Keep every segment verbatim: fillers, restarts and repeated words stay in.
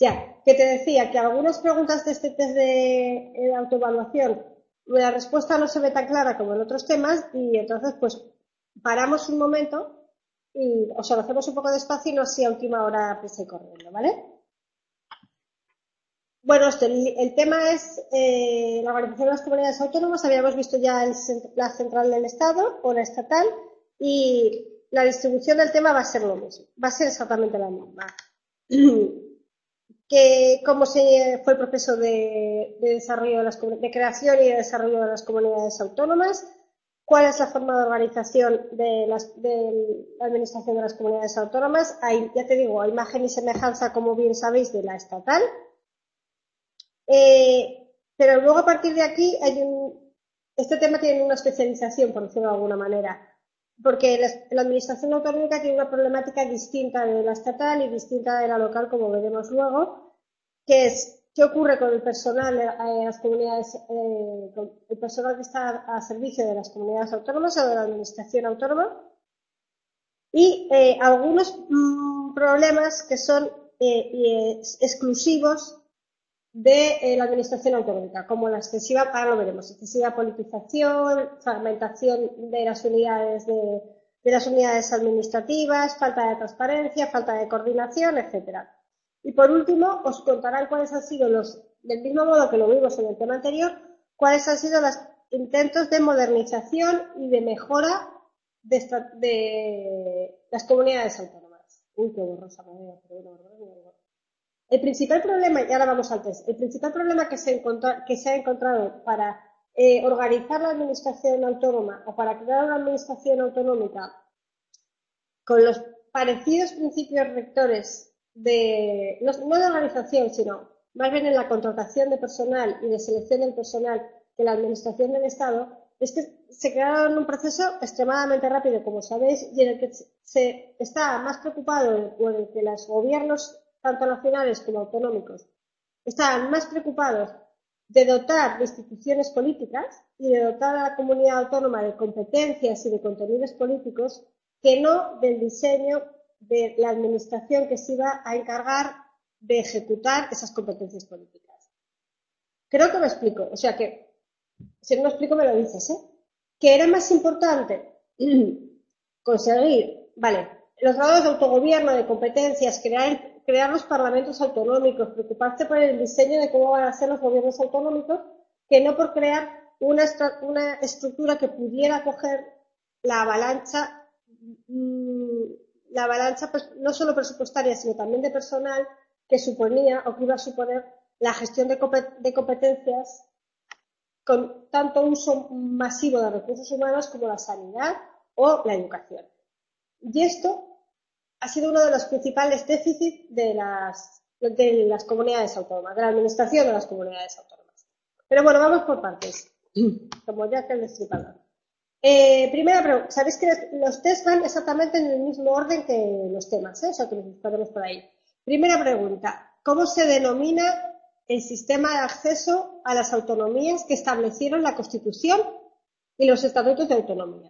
Ya, que te decía que algunas preguntas de este test de, de autoevaluación, la respuesta no se ve tan clara como en otros temas y entonces pues paramos un momento y o sea, lo hacemos un poco despacio y no así a última hora prisa y corriendo, ¿vale? Bueno, este, el, el tema es eh, la organización de las comunidades autónomas. Habíamos visto ya el, la central del Estado o la estatal y la distribución del tema va a ser lo mismo, va a ser exactamente la misma. Que cómo se fue el proceso de, de desarrollo de las de creación y de desarrollo de las comunidades autónomas, cuál es la forma de organización de, las, de la administración de las comunidades autónomas. Hay, ya te digo, imagen y semejanza, como bien sabéis, de la estatal. Eh, pero luego a partir de aquí hay un, este tema tiene una especialización, por decirlo de alguna manera, porque la, la administración autonómica tiene una problemática distinta de la estatal y distinta de la local, como veremos luego, que es qué ocurre con el personal de eh, las comunidades, eh, con el personal que está a, a servicio de las comunidades autónomas o de la administración autónoma y eh, algunos mmm, problemas que son eh, eh, exclusivos de eh, la administración autonómica, como la excesiva, ahora lo veremos, excesiva politización, fragmentación de las unidades de, de las unidades administrativas, falta de transparencia, falta de coordinación, etcétera. Y por último, os contarán cuáles han sido los, del mismo modo que lo vimos en el tema anterior, cuáles han sido los intentos de modernización y de mejora de, esta, de las comunidades autónomas. Uy, qué borrosa me veo, pero bueno, bueno. El principal problema, y ahora vamos al test, el principal problema que se, que se ha encontrado para eh, organizar la administración autónoma o para crear una administración autonómica con los parecidos principios rectores de, no, no de organización, sino más bien en la contratación de personal y de selección del personal que la administración del Estado, es que se crearon un proceso extremadamente rápido, como sabéis, y en el que se está más preocupado o en el que los gobiernos tanto nacionales como autonómicos, estaban más preocupados de dotar de instituciones políticas y de dotar a la comunidad autónoma de competencias y de contenidos políticos que no del diseño de la administración que se iba a encargar de ejecutar esas competencias políticas. Creo que me explico, o sea que, si no me explico me lo dices, ¿eh? Que era más importante conseguir, vale, los grados de autogobierno, de competencias, crear crear los parlamentos autonómicos, preocuparse por el diseño de cómo van a ser los gobiernos autonómicos, que no por crear una, una estructura que pudiera coger la avalancha, mmm, la avalancha pues, no solo presupuestaria, sino también de personal que suponía o que iba a suponer la gestión de, de competencias con tanto uso masivo de recursos humanos como la sanidad o la educación. Y esto ha sido uno de los principales déficits de las, de las comunidades autónomas, de la administración de las comunidades autónomas. Pero bueno, vamos por partes, como ya que el destripador. Eh, primera pregunta, ¿sabéis que los test van exactamente en el mismo orden que los temas? ¿eh? O sea, que los ponemos por ahí. Primera pregunta, ¿cómo se denomina el sistema de acceso a las autonomías que establecieron la Constitución y los estatutos de autonomía?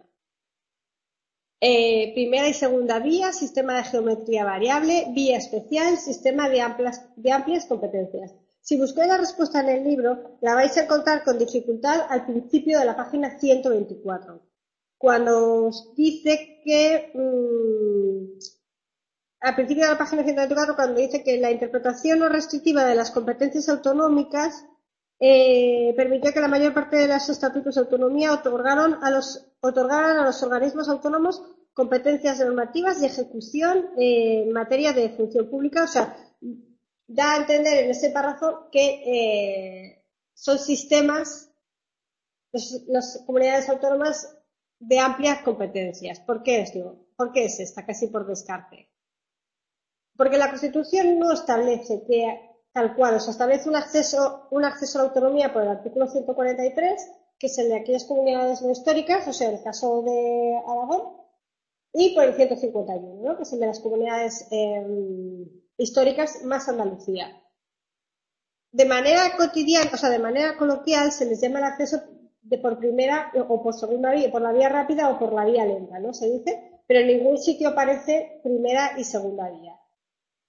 Eh, primera y segunda vía, sistema de geometría variable, vía especial, sistema de amplias, de amplias competencias. Si buscáis la respuesta en el libro, la vais a encontrar con dificultad al principio de la página ciento veinticuatro, cuando os dice que, mmm, al principio de la página ciento veinticuatro, cuando dice que la interpretación no restrictiva de las competencias autonómicas eh, permitió que la mayor parte de los estatutos de autonomía otorgaron a los, otorgaran a los organismos autónomos competencias normativas y ejecución eh, en materia de función pública. O sea, da a entender en ese párrafo que eh, son sistemas, los, las comunidades autónomas de amplias competencias. ¿Por qué es, digo? ¿Por qué es esta? Casi por descarte. Porque la Constitución no establece que tal cual, o sea, establece un acceso, un acceso a la autonomía por el artículo ciento cuarenta y tres, que es el de aquellas comunidades no históricas, o sea, el caso de Aragón, y por el ciento cincuenta y uno, ¿no? Que es el de las comunidades eh, históricas más Andalucía. De manera cotidiana, o sea, de manera coloquial, se les llama el acceso de por primera o por segunda vía, por la vía rápida o por la vía lenta, ¿no? Se dice, pero en ningún sitio aparece primera y segunda vía.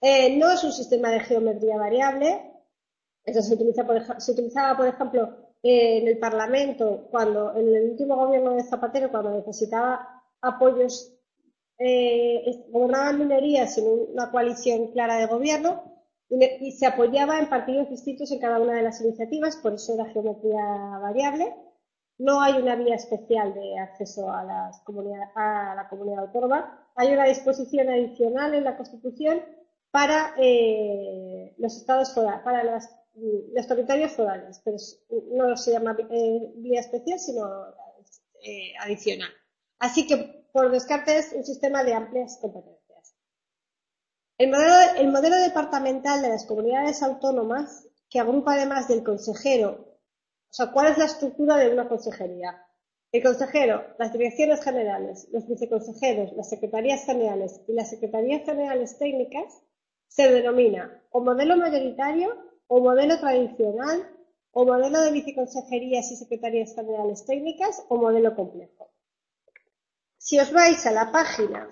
Eh, no es un sistema de geometría variable. Esto se, utiliza por, se utilizaba, por ejemplo, eh, en el Parlamento, cuando en el último gobierno de Zapatero, cuando necesitaba apoyos, eh, gobernaban minorías sin una coalición clara de gobierno, y, y se apoyaba en partidos distintos en cada una de las iniciativas, por eso era geometría variable. No hay una vía especial de acceso a, las comunidad, a la comunidad autónoma. Hay una disposición adicional en la Constitución para eh, los estados forales, para las, los territorios forales, pero no se llama eh, vía especial, sino eh, adicional. Así que, por descarte, es un sistema de amplias competencias. El modelo, el modelo departamental de las comunidades autónomas, que agrupa además del consejero, o sea, ¿cuál es la estructura de una consejería? El consejero, las direcciones generales, los viceconsejeros, las secretarías generales y las secretarías generales técnicas, se denomina o modelo mayoritario, o modelo tradicional, o modelo de viceconsejerías y secretarías generales técnicas, o modelo complejo. Si os vais a la página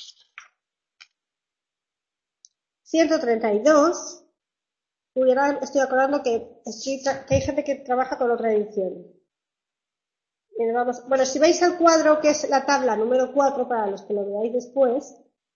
ciento treinta y dos, estoy acordando que, que hay gente que trabaja con otra edición. Vamos, bueno, si vais al cuadro, que es la tabla número cuatro, para los que lo veáis después,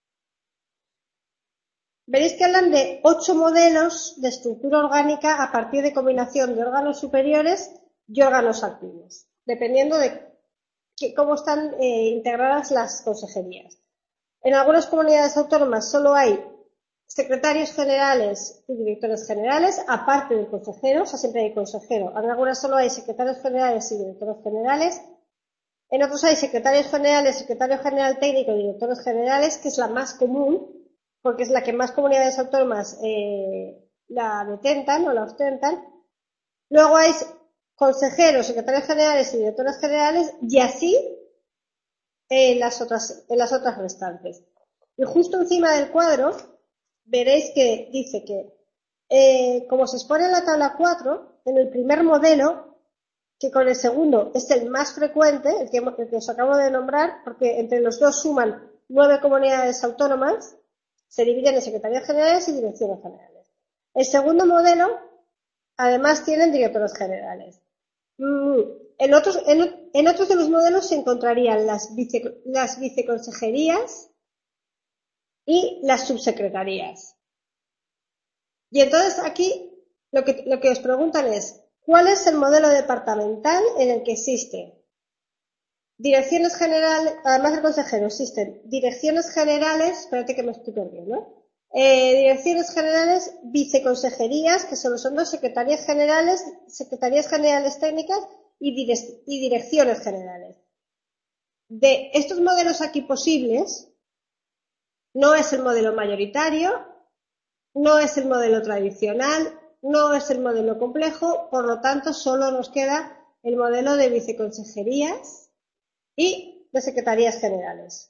veréis que hablan de ocho modelos de estructura orgánica a partir de combinación de órganos superiores y órganos activos, dependiendo de que, cómo están eh, integradas las consejerías. En algunas comunidades autónomas solo hay secretarios generales y directores generales, aparte del consejero, o sea, siempre hay consejero. En algunas solo hay secretarios generales y directores generales. En otros hay secretarios generales, secretario general técnico y directores generales, que es la más común, porque es la que más comunidades autónomas eh, la detentan o la ostentan. Luego hay consejeros, secretarios generales y directores generales, y así en las otras, en las otras restantes. Y justo encima del cuadro veréis que dice que, eh, como se expone en la tabla cuatro, en el primer modelo, que con el segundo es el más frecuente, el que, el que os acabo de nombrar, porque entre los dos suman nueve comunidades autónomas, se dividen en secretarías generales y direcciones generales. El segundo modelo, además, tienen directores generales. Mm, en, otros, en, en otros de los modelos se encontrarían las, vice, las viceconsejerías y las subsecretarías. Y entonces aquí lo que, lo que os preguntan es, ¿cuál es el modelo departamental en el que existe direcciones generales, además del consejero, existen direcciones generales, espérate que me estoy perdiendo, ¿no? Eh, direcciones generales, viceconsejerías, que solo son dos, secretarías generales, secretarías generales técnicas y, direc y direcciones generales. De estos modelos aquí posibles, no es el modelo mayoritario, no es el modelo tradicional, no es el modelo complejo, por lo tanto solo nos queda el modelo de viceconsejerías y de secretarías generales.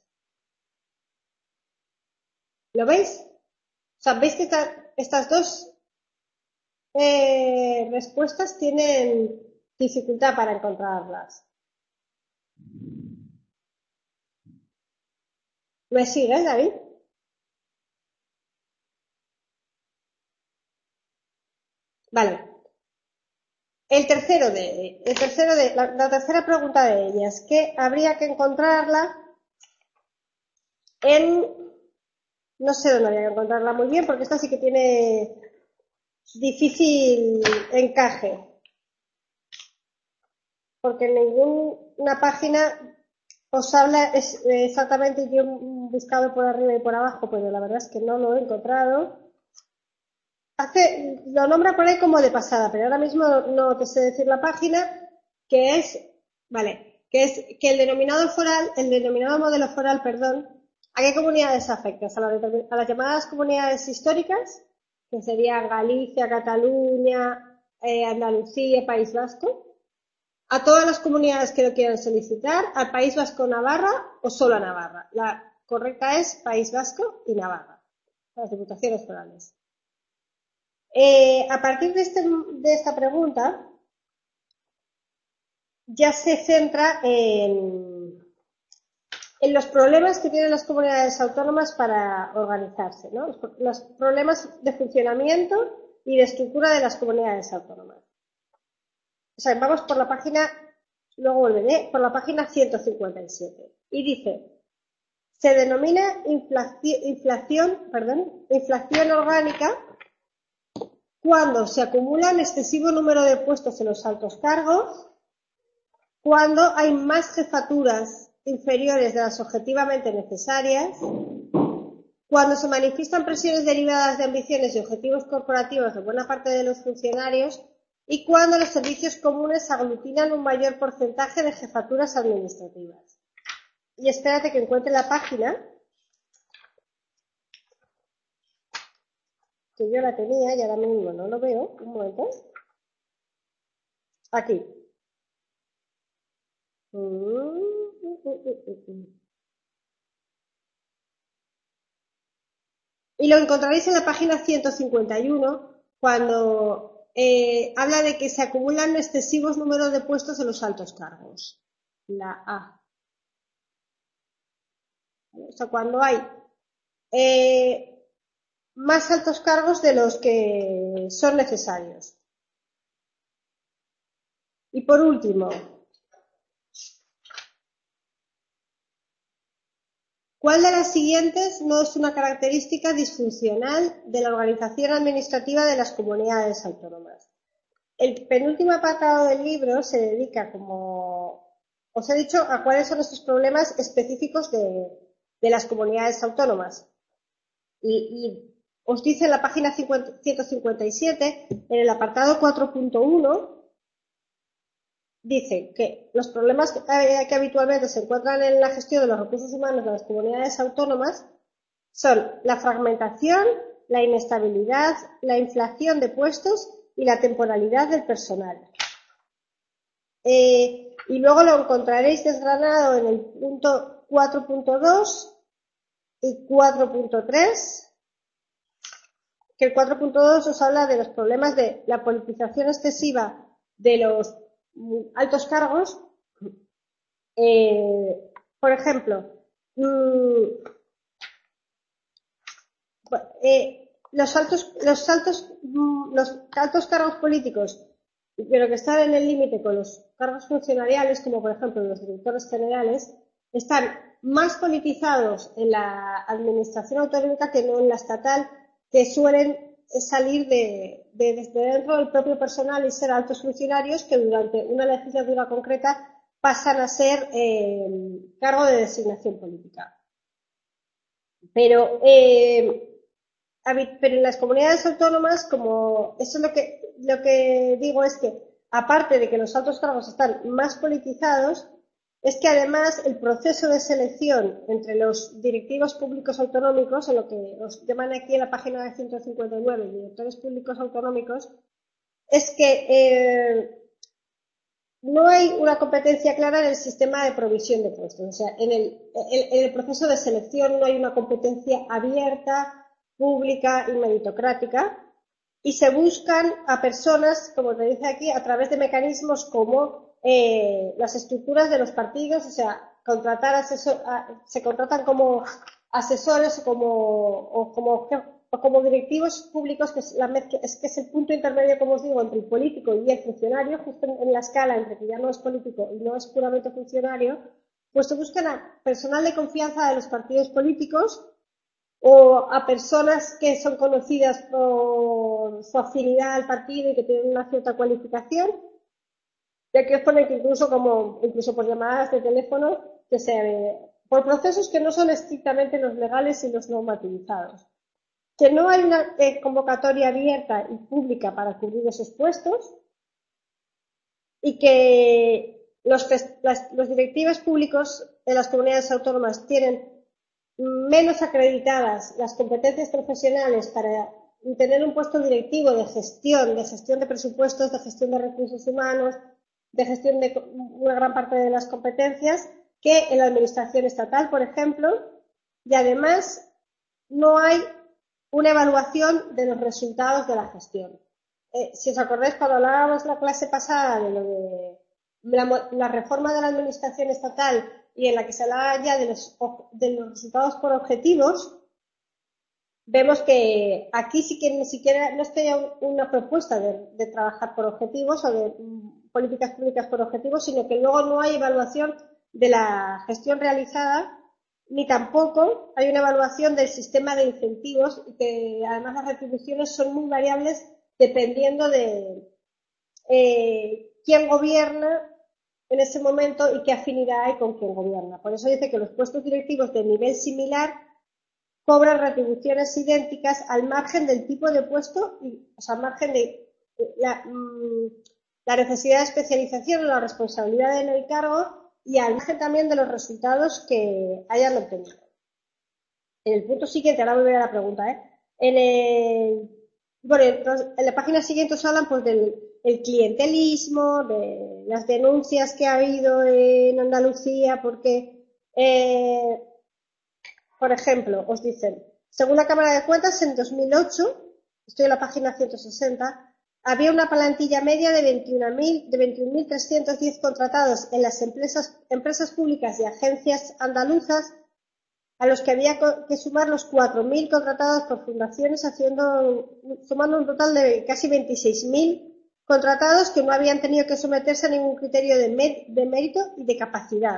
¿Lo veis? O sea, veis que esta, estas dos eh, respuestas tienen dificultad para encontrarlas. ¿Me sigues, David? Vale. El tercero de, el tercero de, la, la tercera pregunta de ellas, que habría que encontrarla en, no sé dónde habría que encontrarla muy bien, porque esta sí que tiene difícil encaje. Porque en ninguna página os habla es, exactamente, yo he buscado por arriba y por abajo, pero la verdad es que no lo he encontrado. Hace, lo nombra por ahí como de pasada, pero ahora mismo no te sé decir la página, que es, vale, que es que el denominador foral, el denominado modelo foral, perdón, ¿a qué comunidades afecta? A, la, a las llamadas comunidades históricas, que serían Galicia, Cataluña, eh, Andalucía, País Vasco, a todas las comunidades que lo quieran solicitar, al País Vasco, Navarra o solo a Navarra. La correcta es País Vasco y Navarra, las diputaciones forales. Eh, a partir de, este, de esta pregunta, ya se centra en, en los problemas que tienen las comunidades autónomas para organizarse, ¿no? Los, los problemas de funcionamiento y de estructura de las comunidades autónomas. O sea, vamos por la página, luego volveré, por la página ciento cincuenta y siete. Y dice, se denomina inflación, inflación, perdón, inflación orgánica cuando se acumulan excesivo número de puestos en los altos cargos, cuando hay más jefaturas inferiores de las objetivamente necesarias, cuando se manifiestan presiones derivadas de ambiciones y objetivos corporativos de buena parte de los funcionarios y cuando los servicios comunes aglutinan un mayor porcentaje de jefaturas administrativas. Y espérate que encuentre la página, que yo la tenía y ahora mismo no lo veo. Un momento. Aquí. Y lo encontraréis en la página ciento cincuenta y uno, cuando eh, habla de que se acumulan excesivos números de puestos en los altos cargos. La A. O sea, cuando hay eh, más altos cargos de los que son necesarios. Y por último, ¿cuál de las siguientes no es una característica disfuncional de la organización administrativa de las comunidades autónomas? El penúltimo apartado del libro se dedica, como os he dicho, a cuáles son estos problemas específicos de, de las comunidades autónomas. Y, y os dice en la página ciento cincuenta y siete, en el apartado cuatro punto uno, dice que los problemas que, que habitualmente se encuentran en la gestión de los recursos humanos de las comunidades autónomas son la fragmentación, la inestabilidad, la inflación de puestos y la temporalidad del personal. Eh, y luego lo encontraréis desgranado en el punto cuatro punto dos y cuatro punto tres, que el cuatro punto dos os habla de los problemas de la politización excesiva de los altos cargos. Eh, por ejemplo, mmm, eh, los altos, los altos, mmm, los altos cargos políticos, pero que están en el límite con los cargos funcionariales, como por ejemplo los directores generales, están más politizados en la administración autonómica que no en la estatal, que suelen salir de, de desde dentro del propio personal y ser altos funcionarios que durante una legislatura concreta pasan a ser eh, cargo de designación política. Pero, eh, pero en las comunidades autónomas, como eso es lo que, lo que digo es que, aparte de que los altos cargos están más politizados, es que además el proceso de selección entre los directivos públicos autonómicos, en lo que os llaman aquí en la página de ciento cincuenta y nueve, directores públicos autonómicos, es que eh, no hay una competencia clara en el sistema de provisión de puestos. O sea, en el, en el proceso de selección no hay una competencia abierta, pública y meritocrática, y se buscan a personas, como te dice aquí, a través de mecanismos como Eh, las estructuras de los partidos, o sea, contratar asesor, a, se contratan como asesores o como, o como, o como directivos públicos, que es, la, es, que es el punto intermedio, como os digo, entre el político y el funcionario, justo en, en la escala entre que ya no es político y no es puramente funcionario, pues se buscan a personal de confianza de los partidos políticos o a personas que son conocidas por su afinidad al partido y que tienen una cierta cualificación. Y aquí os pone que incluso como, incluso por llamadas de teléfono, que se, por procesos que no son estrictamente los legales y los normativizados. Que no hay una eh, convocatoria abierta y pública para cubrir esos puestos y que los, las, los directivos públicos de las comunidades autónomas tienen menos acreditadas las competencias profesionales para tener un puesto directivo de gestión, de gestión de presupuestos, de gestión de recursos humanos, de gestión de una gran parte de las competencias que en la administración estatal, por ejemplo, y además no hay una evaluación de los resultados de la gestión. Eh, si os acordáis, cuando hablábamos la clase pasada de lo de la, la reforma de la administración estatal y en la que se habla ya de los, de los resultados por objetivos, vemos que aquí sí que ni siquiera no es que haya una propuesta de, de trabajar por objetivos o de um, políticas públicas por objetivos, sino que luego no hay evaluación de la gestión realizada, ni tampoco hay una evaluación del sistema de incentivos, y que además las retribuciones son muy variables dependiendo de eh, quién gobierna en ese momento y qué afinidad hay con quien gobierna. Por eso dice que los puestos directivos de nivel similar cobran retribuciones idénticas al margen del tipo de puesto, y, o sea, al margen de la, la necesidad de especialización o la responsabilidad en el cargo, y al margen también de los resultados que hayan obtenido. En el punto siguiente, ahora volveré a la pregunta, ¿eh? En, el, bueno, en la página siguiente os hablan pues del el clientelismo, de las denuncias que ha habido en Andalucía, porque eh, por ejemplo, os dicen, según la Cámara de Cuentas, en dos mil ocho, estoy en la página ciento sesenta, había una plantilla media de veintiún mil trescientos diez contratados en las empresas, empresas públicas y agencias andaluzas, a los que había que sumar los cuatro mil contratados por fundaciones, haciendo, sumando un total de casi veintiséis mil contratados que no habían tenido que someterse a ningún criterio de, mer- de mérito y de capacidad.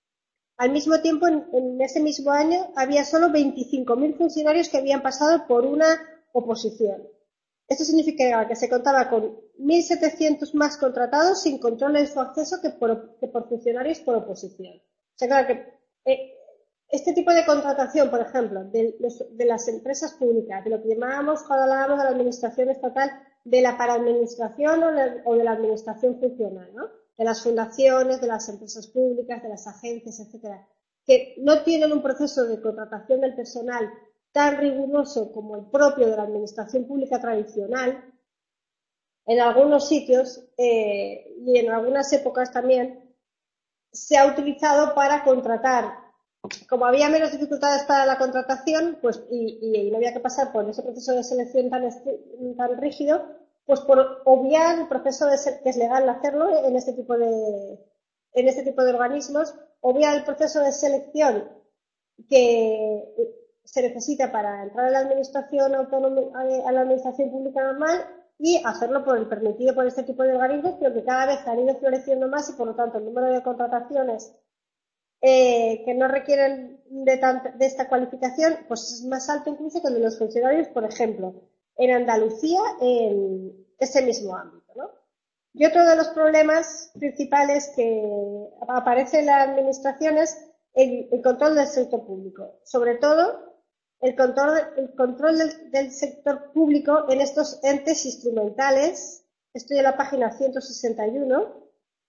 Al mismo tiempo, en, en ese mismo año, había solo veinticinco mil funcionarios que habían pasado por una oposición. Esto significaba que se contaba con mil setecientos más contratados sin control en su acceso que por, que por funcionarios por oposición. O sea, claro que eh, este tipo de contratación, por ejemplo, de, de las empresas públicas, de lo que llamábamos cuando hablábamos de la administración estatal, de la paraadministración o de, o de la administración funcional, ¿no? De las fundaciones, de las empresas públicas, de las agencias, etcétera, que no tienen un proceso de contratación del personal tan riguroso como el propio de la administración pública tradicional. En algunos sitios eh, y en algunas épocas también se ha utilizado para contratar. Como había menos dificultades para la contratación, pues y, y no había que pasar por ese proceso de selección tan, tan rígido, pues por obviar el proceso de ser, que es legal hacerlo en este tipo de en este tipo de organismos, obviar el proceso de selección que se necesita para entrar a la administración autónoma, a la administración pública normal, y hacerlo por el permitido por este tipo de organismos, pero que cada vez han ido floreciendo más, y por lo tanto el número de contrataciones Eh, que no requieren de, tanta, de esta cualificación, pues es más alto incluso que el de los funcionarios, por ejemplo, en Andalucía, en ese mismo ámbito, ¿no? Y otro de los problemas principales que aparece en las administraciones es el, el control del sector público, sobre todo el control, el control del, del sector público en estos entes instrumentales. Estoy en la página ciento sesenta y uno.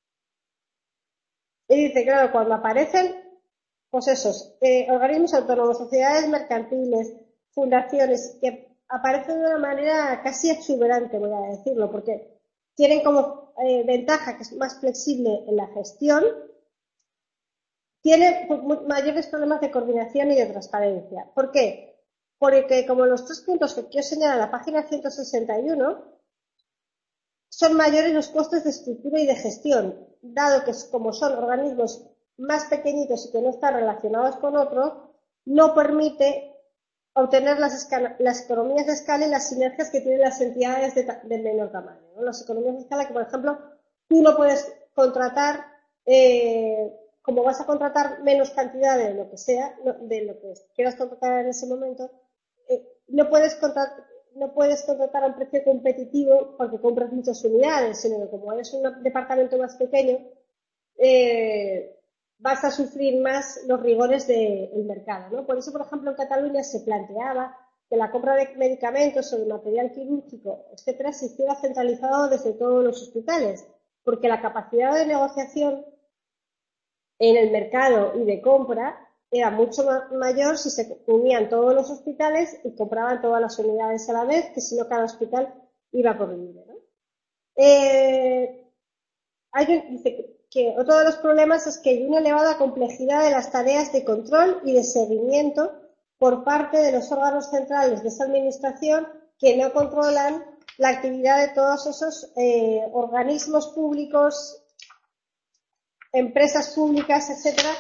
Y dice, claro, cuando aparecen, pues esos, eh, organismos autónomos, sociedades mercantiles, fundaciones, que aparecen de una manera casi exuberante, voy a decirlo, porque tienen como eh, ventaja que es más flexible en la gestión, tienen mayores problemas de coordinación y de transparencia. ¿Por qué? Porque como los tres puntos que quiero señalar en la página ciento sesenta y uno, son mayores los costes de estructura y de gestión, dado que como son organismos más pequeñitos y que no están relacionados con otros, no permite obtener las, escala, las economías de escala y las sinergias que tienen las entidades de, de menor tamaño, ¿no? Las economías de escala que, por ejemplo, tú no puedes contratar, eh, como vas a contratar menos cantidad de lo que sea, de lo que quieras contratar en ese momento, eh, no puedes contratar no puedes contratar a un precio competitivo porque compras muchas unidades, sino que como eres un departamento más pequeño, eh, vas a sufrir más los rigores del mercado, ¿no? Por eso, por ejemplo, en Cataluña se planteaba que la compra de medicamentos o de material quirúrgico, etcétera, se hiciera centralizado desde todos los hospitales, porque la capacidad de negociación en el mercado y de compra era mucho mayor si se unían todos los hospitales y compraban todas las unidades a la vez, que si no cada hospital iba por libre, ¿no? Eh, hay un, dice que otro de los problemas es que hay una elevada complejidad de las tareas de control y de seguimiento por parte de los órganos centrales de esta administración, que no controlan la actividad de todos esos eh, organismos públicos, empresas públicas, etcétera,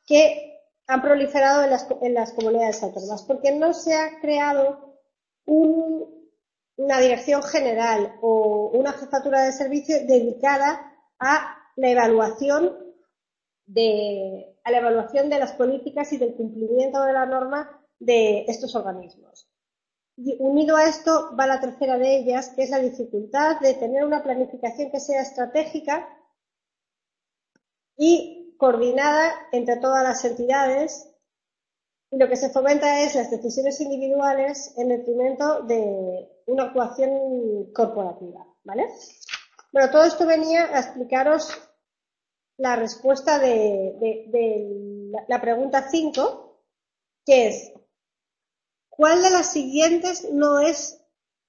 que han proliferado en las, en las comunidades autónomas, porque no se ha creado un, una dirección general o una jefatura de servicio dedicada a la evaluación de, a la evaluación de las políticas y del cumplimiento de la norma de estos organismos. Y unido a esto va la tercera de ellas, que es la dificultad de tener una planificación que sea estratégica y coordinada entre todas las entidades, y lo que se fomenta es las decisiones individuales en detrimento de una actuación corporativa, ¿vale? Bueno, todo esto venía a explicaros la respuesta de, de, de la, la pregunta cinco, que es: ¿cuál de las siguientes no es,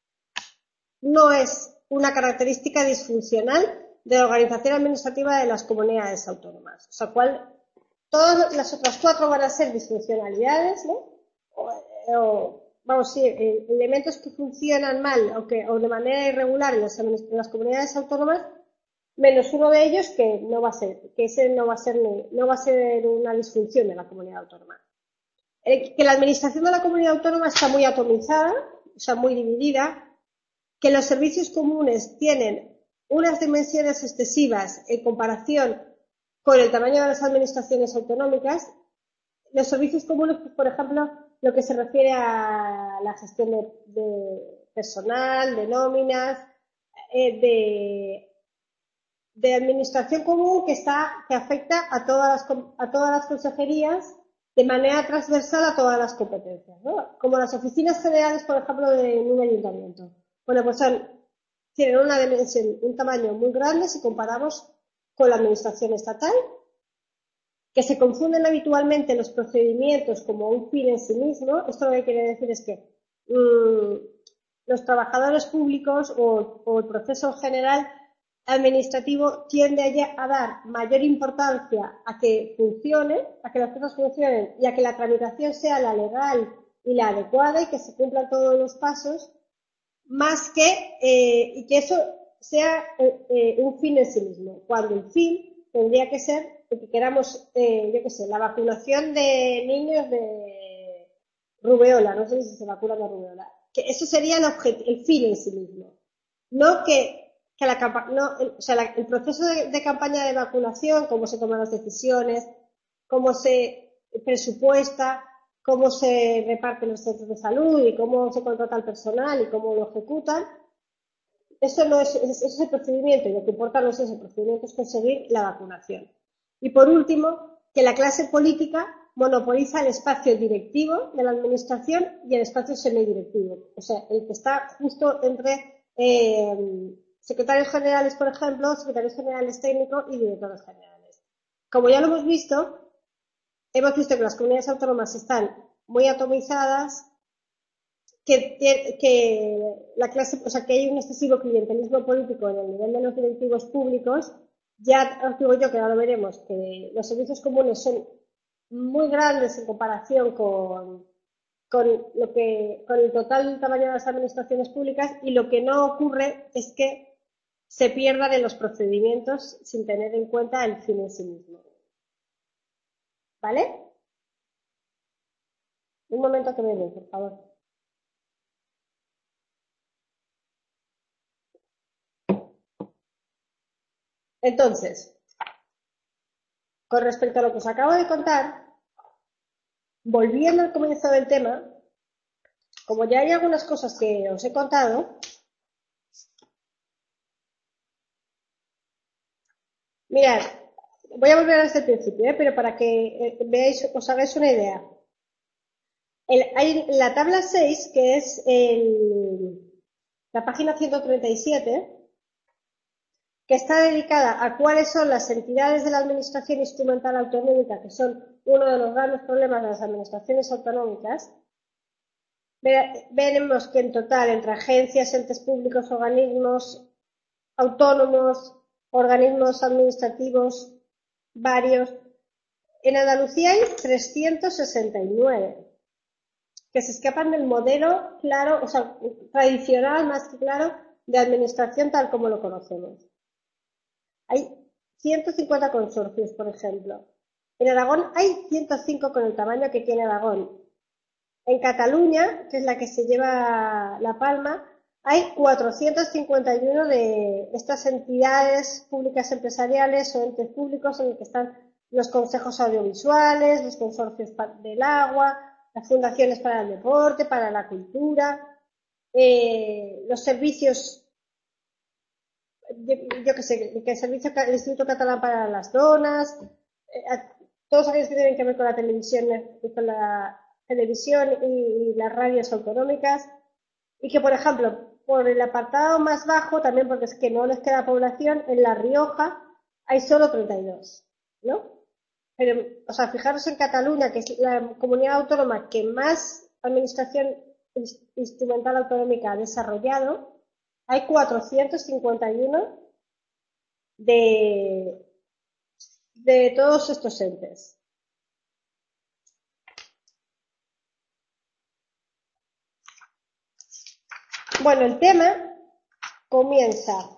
no es una característica disfuncional de la organización administrativa de las comunidades autónomas? O sea, ¿cuál? Todas las otras cuatro van a ser disfuncionalidades, ¿no? O, o vamos, sí, elementos que funcionan mal o, que, o de manera irregular en las, en las comunidades autónomas, menos uno de ellos que no va a ser, que ese no va a ser, no va a ser una disfunción de la comunidad autónoma. Eh, que la administración de la comunidad autónoma está muy atomizada, o sea, muy dividida, que los servicios comunes tienen unas dimensiones excesivas en comparación con el tamaño de las administraciones autonómicas. Los servicios comunes, pues, por ejemplo, lo que se refiere a la gestión de, de personal, de nóminas, eh, de, de administración común que está, que afecta a todas las, a todas las consejerías de manera transversal a todas las competencias, ¿no? Como las oficinas generales, por ejemplo, de un ayuntamiento. Bueno, pues son, tienen una dimensión, un tamaño muy grande si comparamos con la administración estatal, que se confunden habitualmente los procedimientos como un fin en sí mismo. Esto lo que quiere decir es que mmm, los trabajadores públicos o, o el proceso en general administrativo tiende a, a dar mayor importancia a que funcione, a que las cosas funcionen y a que la tramitación sea la legal y la adecuada y que se cumplan todos los pasos, más que, eh, y que eso sea eh, eh, un fin en sí mismo, cuando el fin tendría que ser que queramos, eh, yo qué sé, la vacunación de niños de rubeola, no sé si se vacunan de rubeola, que eso sería el, el fin en sí mismo, no que que la no, el, o sea, la, el proceso de, de campaña de vacunación, cómo se toman las decisiones, cómo se presupuesta, cómo se reparten los centros de salud y cómo se contrata el personal y cómo lo ejecutan. Eso no es, es, es el procedimiento, y lo que importa no es ese procedimiento, es conseguir la vacunación. Y por último, que la clase política monopoliza el espacio directivo de la administración y el espacio semidirectivo, o sea, el que está justo entre eh, secretarios generales, por ejemplo, secretarios generales técnicos y directores generales. Como ya lo hemos visto, hemos visto que las comunidades autónomas están muy atomizadas, que, que la clase, o sea, que hay un excesivo clientelismo político en el nivel de los directivos públicos. Ya os digo yo, que ahora lo veremos, que los servicios comunes son muy grandes en comparación con, con lo que, con el total tamaño de las administraciones públicas, y lo que no ocurre es que se pierdan en los procedimientos sin tener en cuenta el fin en sí mismo. ¿Vale? Un momento que me dé, por favor. Entonces, con respecto a lo que os acabo de contar, volviendo al comienzo del tema, como ya hay algunas cosas que os he contado, mirad, voy a volver desde el principio, ¿eh? Pero para que veáis, os hagáis una idea. El, hay la tabla seis, que es el, la página ciento treinta y siete, que está dedicada a cuáles son las entidades de la administración instrumental autonómica, que son uno de los grandes problemas de las administraciones autonómicas. Veremos que en total, entre agencias, entes públicos, organismos autónomos, organismos administrativos varios, en Andalucía hay trescientos sesenta y nueve que se escapan del modelo claro, o sea, tradicional, más que claro, de administración tal como lo conocemos. Hay ciento cincuenta consorcios, por ejemplo. En Aragón hay ciento cinco con el tamaño que tiene Aragón. En Cataluña, que es la que se lleva la palma, hay cuatrocientos cincuenta y uno de estas entidades públicas empresariales o entes públicos en los que están los consejos audiovisuales, los consorcios del agua, las fundaciones para el deporte, para la cultura, eh, los servicios, yo, yo qué sé, que el servicio del Instituto Catalán para las Donas, eh, todos aquellos que tienen que ver con la televisión, con la televisión y, y las radios autonómicas, y que, por ejemplo, por el apartado más bajo, también porque es que no les queda población, en La Rioja hay solo treinta y dos, ¿no? Pero, o sea, fijaros en Cataluña, que es la comunidad autónoma que más administración instrumental autonómica ha desarrollado, hay cuatrocientos cincuenta y uno de, de todos estos entes. Bueno, el tema comienza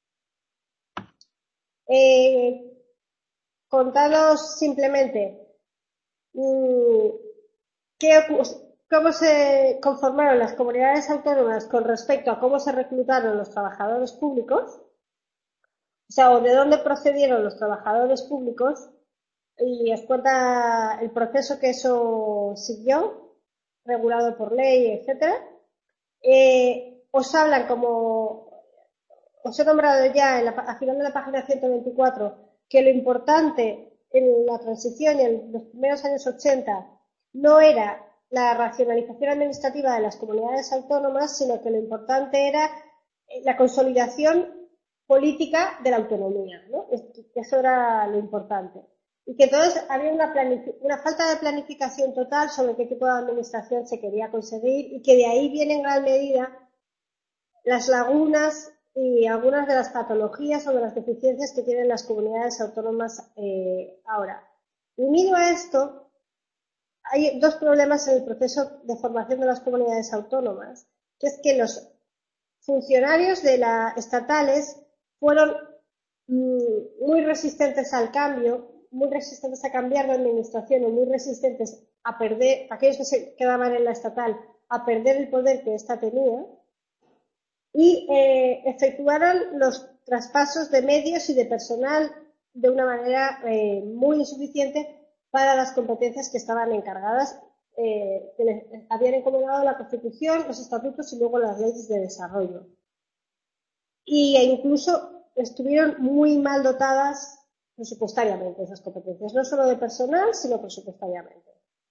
eh, contados simplemente mmm, qué, cómo se conformaron las comunidades autónomas con respecto a cómo se reclutaron los trabajadores públicos, o sea, o de dónde procedieron los trabajadores públicos, y os cuenta el proceso que eso siguió, regulado por ley, etcétera. Eh, os hablan como, os he nombrado ya en la, al final de la página ciento veinticuatro, que lo importante en la transición y en los primeros años ochenta no era la racionalización administrativa de las comunidades autónomas, sino que lo importante era la consolidación política de la autonomía, ¿no? Eso era lo importante. Y que entonces había una, una falta de planificación total sobre qué tipo de administración se quería conseguir y que de ahí vienen en gran medida las lagunas y algunas de las patologías o de las deficiencias que tienen las comunidades autónomas eh, ahora. Unido a esto, hay dos problemas en el proceso de formación de las comunidades autónomas, que es que los funcionarios de la estatales fueron mmm, muy resistentes al cambio, muy resistentes a cambiar de administración y muy resistentes a perder, aquellos que se quedaban en la estatal, a perder el poder que ésta tenía, y eh, efectuaron los traspasos de medios y de personal de una manera eh, muy insuficiente para las competencias que estaban encargadas, eh, que les habían encomendado la Constitución, los estatutos y luego las leyes de desarrollo. Y, e incluso estuvieron muy mal dotadas presupuestariamente esas competencias, no solo de personal, sino presupuestariamente.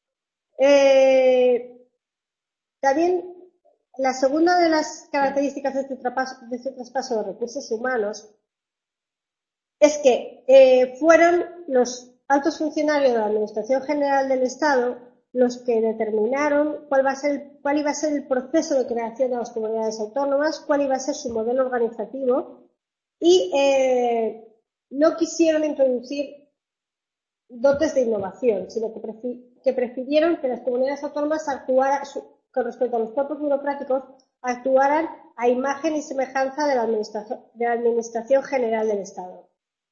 Eh, también la segunda de las características de este, traspaso, de este traspaso de recursos humanos es que eh, fueron los altos funcionarios de la Administración General del Estado los que determinaron cuál, va a ser, cuál iba a ser el proceso de creación de las comunidades autónomas, cuál iba a ser su modelo organizativo y eh, no quisieron introducir dotes de innovación, sino que, prefi que prefirieron que las comunidades autónomas actuaran, su, con respecto a los cuerpos burocráticos, actuaran a imagen y semejanza de la Administración, de la administración General del Estado.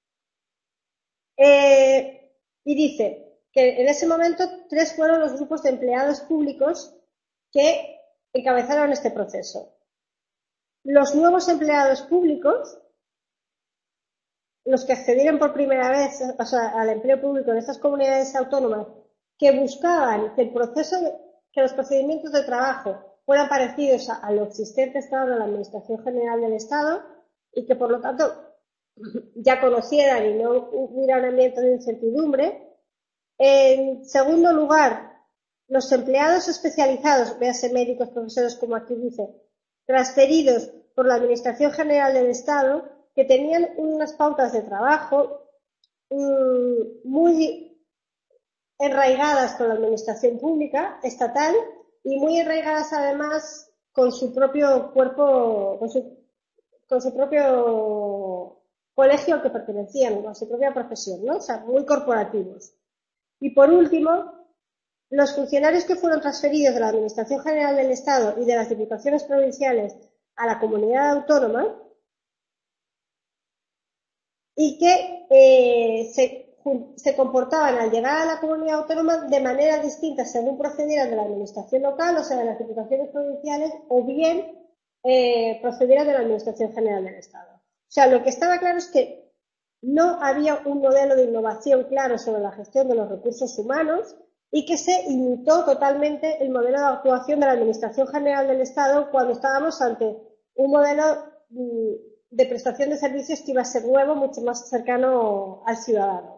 Eh, y dice que en ese momento tres fueron los grupos de empleados públicos que encabezaron este proceso. Los nuevos empleados públicos, los que accedieron por primera vez, o sea, al empleo público en estas comunidades autónomas, que buscaban que el proceso, que los procedimientos de trabajo fueran parecidos a, a lo existente hasta ahora en la Administración General del Estado y que por lo tanto ya conocieran y no hubiera un ambiente de incertidumbre. En segundo lugar, los empleados especializados, véase médicos, profesores, como aquí dice, transferidos por la Administración General del Estado, que tenían unas pautas de trabajo mmm, muy enraigadas con la administración pública estatal y muy enraigadas además con su propio cuerpo, con su, con su propio colegio al que pertenecían, a su propia profesión, ¿no? O sea, muy corporativos. Y por último, los funcionarios que fueron transferidos de la Administración General del Estado y de las diputaciones provinciales a la comunidad autónoma y que eh, se se comportaban al llegar a la comunidad autónoma de manera distinta según procedieran de la administración local, o sea, de las diputaciones provinciales, o bien eh, procedieran de la Administración General del Estado. O sea, lo que estaba claro es que no había un modelo de innovación claro sobre la gestión de los recursos humanos y que se imitó totalmente el modelo de actuación de la Administración General del Estado cuando estábamos ante un modelo de prestación de servicios que iba a ser nuevo, mucho más cercano al ciudadano.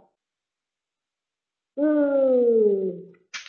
Mm.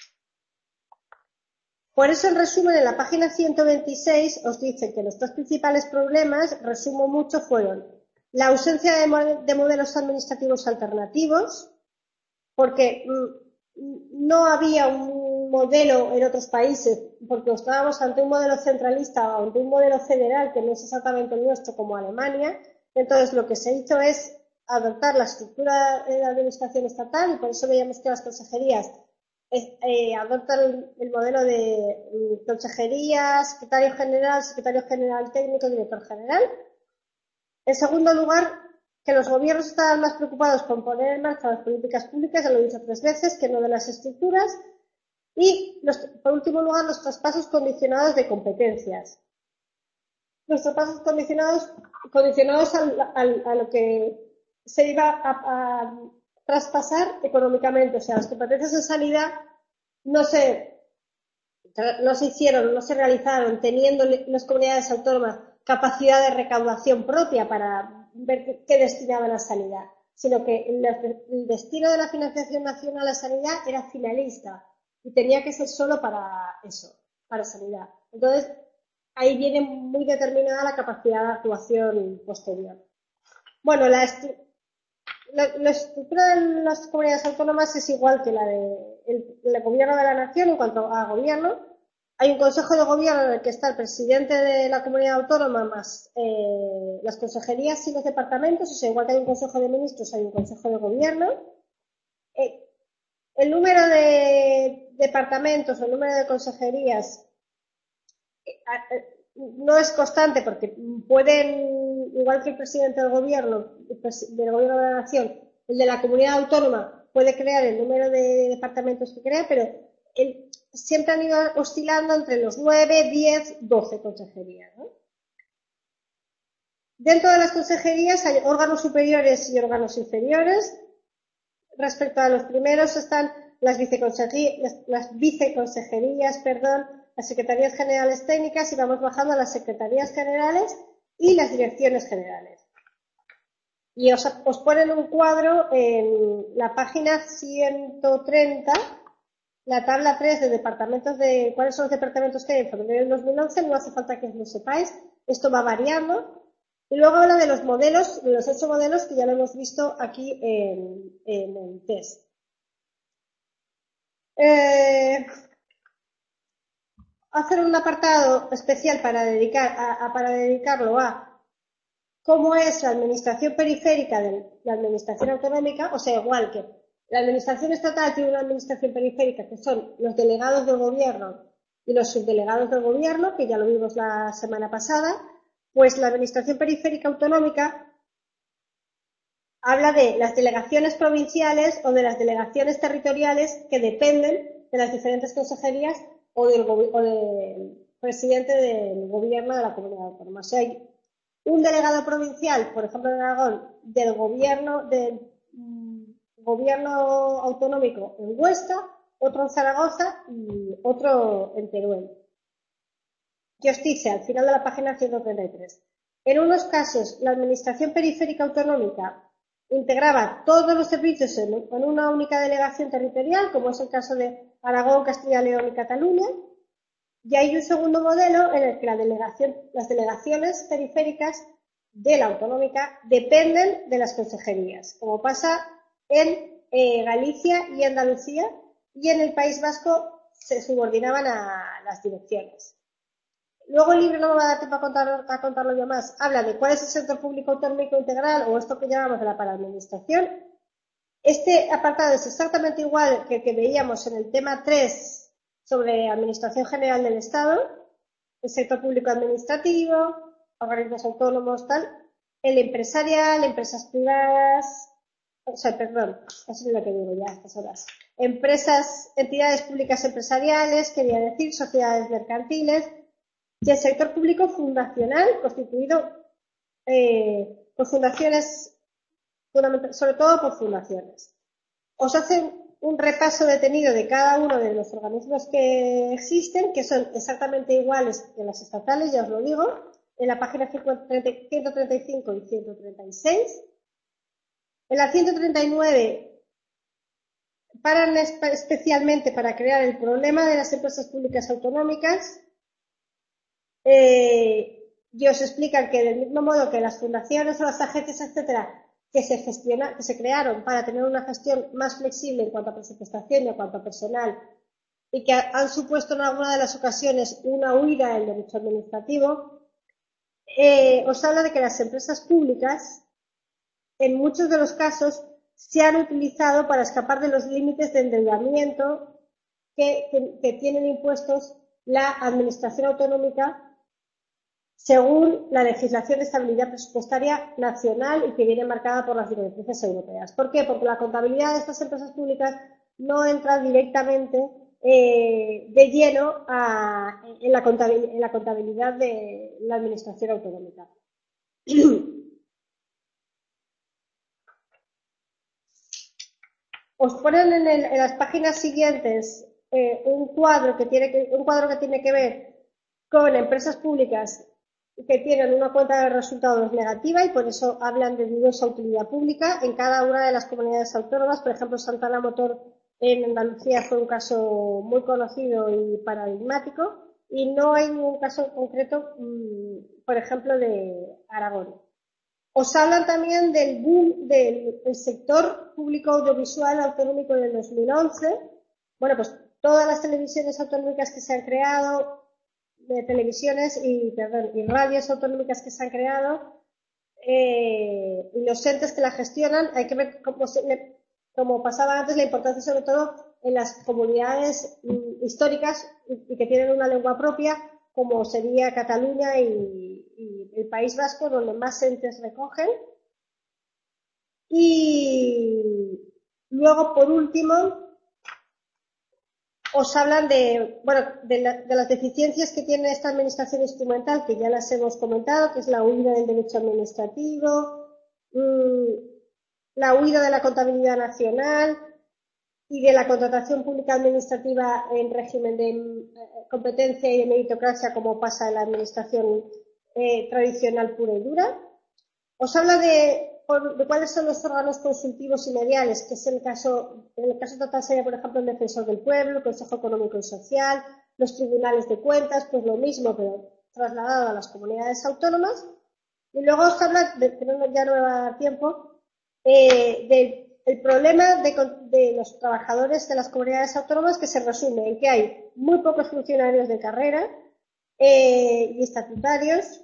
Por eso, en resumen, en la página ciento veintiséis os dice que los tres principales problemas, resumo mucho, fueron la ausencia de, mo de modelos administrativos alternativos, porque mm, no había un modelo en otros países, porque estábamos ante un modelo centralista o ante un modelo federal que no es exactamente el nuestro, como Alemania. Entonces, lo que se hizo es adoptar la estructura de la administración estatal, y por eso veíamos que las consejerías eh, adoptan el, el modelo de eh, consejería, secretario general, secretario general técnico, director general. En segundo lugar, que los gobiernos estaban más preocupados por poner en marcha las políticas públicas, ya lo he dicho tres veces, que no de las estructuras. Y, los, por último lugar, los traspasos condicionados de competencias. Los traspasos condicionados, condicionados al, al, a lo que se iba a, a traspasar económicamente. O sea, las competencias en sanidad no se, no se hicieron, no se realizaron teniendo las comunidades autónomas capacidad de recaudación propia para ver qué destinaban a sanidad, sino que el destino de la financiación nacional a sanidad era finalista y tenía que ser solo para eso, para sanidad. Entonces, ahí viene muy determinada la capacidad de actuación posterior. Bueno, la, la, la estructura de las comunidades autónomas es igual que la de el, el gobierno de la nación en cuanto a gobierno. Hay un consejo de gobierno en el que está el presidente de la comunidad autónoma más eh, las consejerías y los departamentos, o sea, igual que hay un consejo de ministros, hay un consejo de gobierno. Eh, el número de departamentos o el número de consejerías eh, no es constante porque pueden, igual que el presidente del gobierno, del gobierno de la nación, el de la comunidad autónoma puede crear el número de departamentos que crea, pero el, siempre han ido oscilando entre los nueve, diez, doce consejerías, ¿no? Dentro de las consejerías hay órganos superiores y órganos inferiores. Respecto a los primeros están las viceconsejerías, las, las viceconsejerías, perdón, las secretarías generales técnicas, y vamos bajando a las secretarías generales y las direcciones generales. Y os, os ponen un cuadro en la página ciento treinta, la tabla tres de departamentos de cuáles son los departamentos que hay en febrero del dos mil once, no hace falta que lo sepáis, esto va variando. Y luego habla de los modelos, de los ocho modelos que ya lo hemos visto aquí en, en el test. Eh, hacer un apartado especial para, dedicar, a, a, para dedicarlo a cómo es la administración periférica de la administración autonómica, o sea, igual que la administración estatal tiene una administración periférica que son los delegados del gobierno y los subdelegados del gobierno, que ya lo vimos la semana pasada. Pues la administración periférica autonómica habla de las delegaciones provinciales o de las delegaciones territoriales que dependen de las diferentes consejerías o del, o del presidente del gobierno de la comunidad autónoma. O sea, hay un delegado provincial, por ejemplo en Aragón, del gobierno, del mm, gobierno autonómico en Huesca, otro en Zaragoza y otro en Teruel. Que os dice al final de la página ciento treinta y tres. En unos casos, la administración periférica autonómica integraba todos los servicios en, en una única delegación territorial, como es el caso de Aragón, Castilla y León y Cataluña. Y hay un segundo modelo en el que la delegación, las delegaciones periféricas de la autonómica dependen de las consejerías, como pasa en eh, Galicia y Andalucía, y en el País Vasco se subordinaban a las direcciones. Luego el libro no me va a dar tiempo a, contar, a contarlo yo más. Habla de cuál es el sector público autonómico integral, o esto que llamamos de la paraadministración. Este apartado es exactamente igual que el que veíamos en el tema tres sobre Administración General del Estado, el sector público administrativo, organismos autónomos, tal, el empresarial, empresas privadas, o sea, perdón, eso es lo que digo ya a estas horas. Empresas, entidades públicas empresariales, quería decir, sociedades mercantiles, y el sector público fundacional, constituido eh, por fundaciones, sobre todo por fundaciones. Os hacen un repaso detenido de cada uno de los organismos que existen, que son exactamente iguales que las estatales, ya os lo digo, en la página ciento treinta y cinco y ciento treinta y seis. En la ciento treinta y nueve paran especialmente para crear el problema de las empresas públicas autonómicas eh, y os explican que del mismo modo que las fundaciones o las agencias, etcétera, que se gestiona, que se crearon para tener una gestión más flexible en cuanto a presupuestación y en cuanto a personal y que han supuesto en alguna de las ocasiones una huida del derecho administrativo, eh, os habla de que las empresas públicas en muchos de los casos se han utilizado para escapar de los límites de endeudamiento que, que, que tienen impuestos la administración autonómica según la legislación de estabilidad presupuestaria nacional y que viene marcada por las directrices europeas. ¿Por qué? Porque la contabilidad de estas empresas públicas no entra directamente eh, de lleno a, en, la contabilidad, en la contabilidad de la administración autonómica. Os ponen en, el, en las páginas siguientes eh, un cuadro que tiene que, un cuadro que tiene que ver con empresas públicas que tienen una cuenta de resultados negativa y por eso hablan de dudosa utilidad pública en cada una de las comunidades autónomas. Por ejemplo, Santana Motor en Andalucía fue un caso muy conocido y paradigmático y no hay ningún caso concreto, por ejemplo, de Aragón. Os hablan también del boom del, del sector público audiovisual autonómico del dos mil once. Bueno, pues todas las televisiones autonómicas que se han creado, de televisiones y, perdón, y radios autonómicas que se han creado eh, y los entes que la gestionan, hay que ver cómo, se, como pasaba antes, la importancia sobre todo en las comunidades mm, históricas y, y que tienen una lengua propia, como sería Cataluña y, y el País Vasco, donde más entes recogen. Y luego, por último, os hablan de, bueno, de, la, de las deficiencias que tiene esta administración instrumental, que ya las hemos comentado, que es la huida del derecho administrativo, mmm, la huida de la contabilidad nacional y de la contratación pública administrativa en régimen de eh, competencia y de meritocracia, como pasa en la administración eh, tradicional pura y dura. Os habla de de cuáles son los órganos consultivos y mediales, que es el caso, en el caso total sería, por ejemplo, el Defensor del Pueblo, el Consejo Económico y Social, los tribunales de cuentas, pues lo mismo, pero trasladado a las comunidades autónomas. Y luego os habla, de, que no, ya no me va a dar tiempo, eh, del el problema de, de los trabajadores de las comunidades autónomas, que se resume en que hay muy pocos funcionarios de carrera eh, y estatutarios,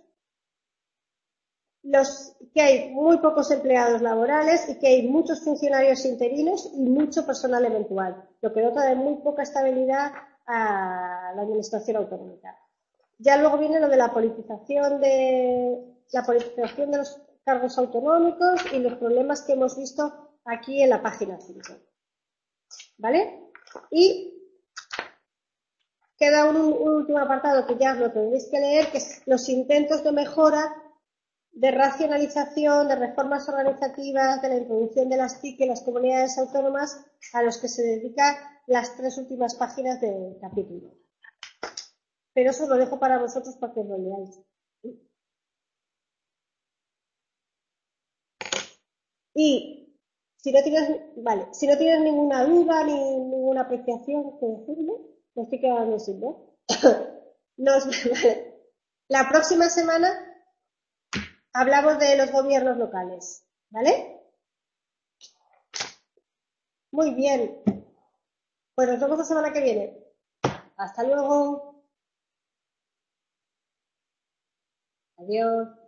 los, que hay muy pocos empleados laborales y que hay muchos funcionarios interinos y mucho personal eventual, lo que nota de muy poca estabilidad a la administración autonómica. Ya luego viene lo de la politización de la politización de los cargos autonómicos y los problemas que hemos visto aquí en la página cinco. ¿Vale? Y queda un, un último apartado que ya lo tendréis que leer, que es los intentos de mejora, de racionalización, de reformas organizativas, de la introducción de las T I C en las comunidades autónomas, a los que se dedican las tres últimas páginas del capítulo. Pero eso lo dejo para vosotros para que lo leáis. Y si no tienes, vale, si no tienes ninguna duda ni ninguna apreciación que decirme, me estoy quedando sin voz. Nos, vale. La próxima semana hablamos de los gobiernos locales, ¿vale? Muy bien. Pues nos vemos la semana que viene. Hasta luego. Adiós.